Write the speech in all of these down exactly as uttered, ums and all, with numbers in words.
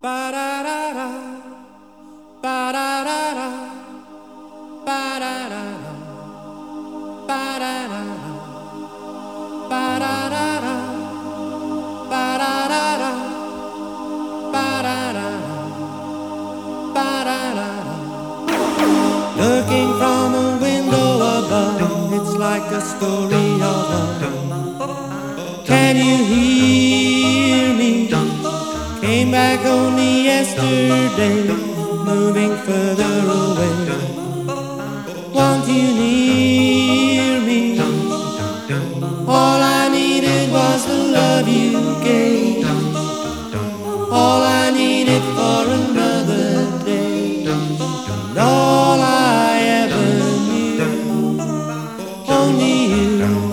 Ba-da-da-da, ba-da-da-da, ba-da-da-da, ba-da-da-da, ba-da-da-da, ba-da-da-da, ba-da-da-da, ba-da-da-da. Looking from a window above, it's like a story of love. Can you hear me? Came back only yesterday, moving further away. Want you near me? All I needed was the love you gave. All I needed for another day. And all I ever knew, only you.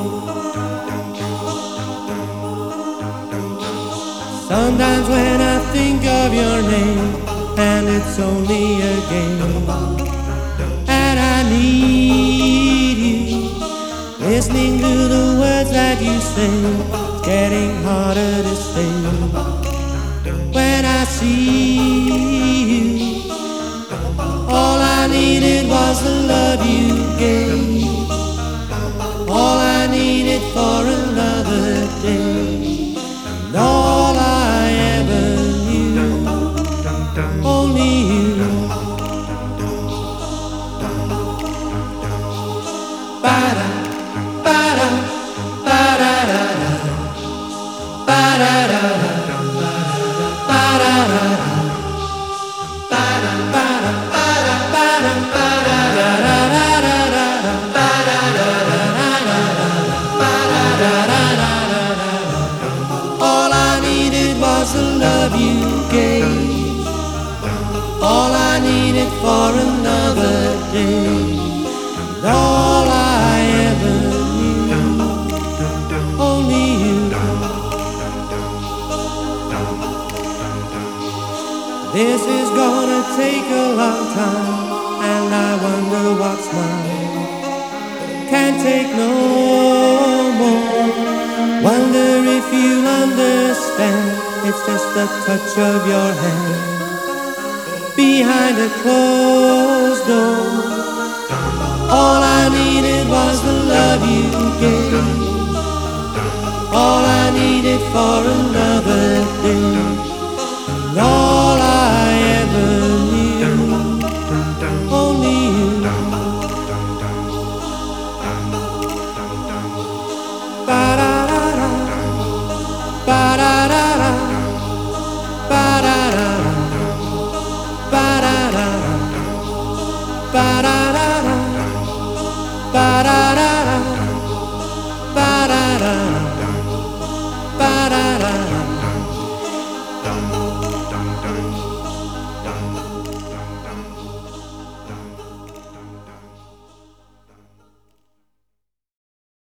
Sometimes when I think of your name, and it's only a game, and I need you, listening to the words that you say, it's getting harder to stay. When I see you, all I needed was the love you gave. All I needed for another day. And all I ever knew, only you. Ba-da, ba-da, ba-da-da-da, ba-da-da-da, ba-da-da-da, ba-da, ba-da, ba-da, ba-da, ba-da-da-da-da-da, ba-da-da-da-da-da-da. All I needed was the love you gave. All I needed for another day. And all I ever knew, only you. This is gonna take a long time, and I wonder what's mine. Can't take no more. Wonder if you understand, it's just the touch of your hand behind a closed door. All I needed was the love you gave. All I needed for another day. And all I ever knew, only you. Ba-da-da-da, ba-da-da-da, ba-da-da-da, ba-da-da-da, ba-da-da-da, ba-da-da-da, ba-da-da-da, ba-da-da-da.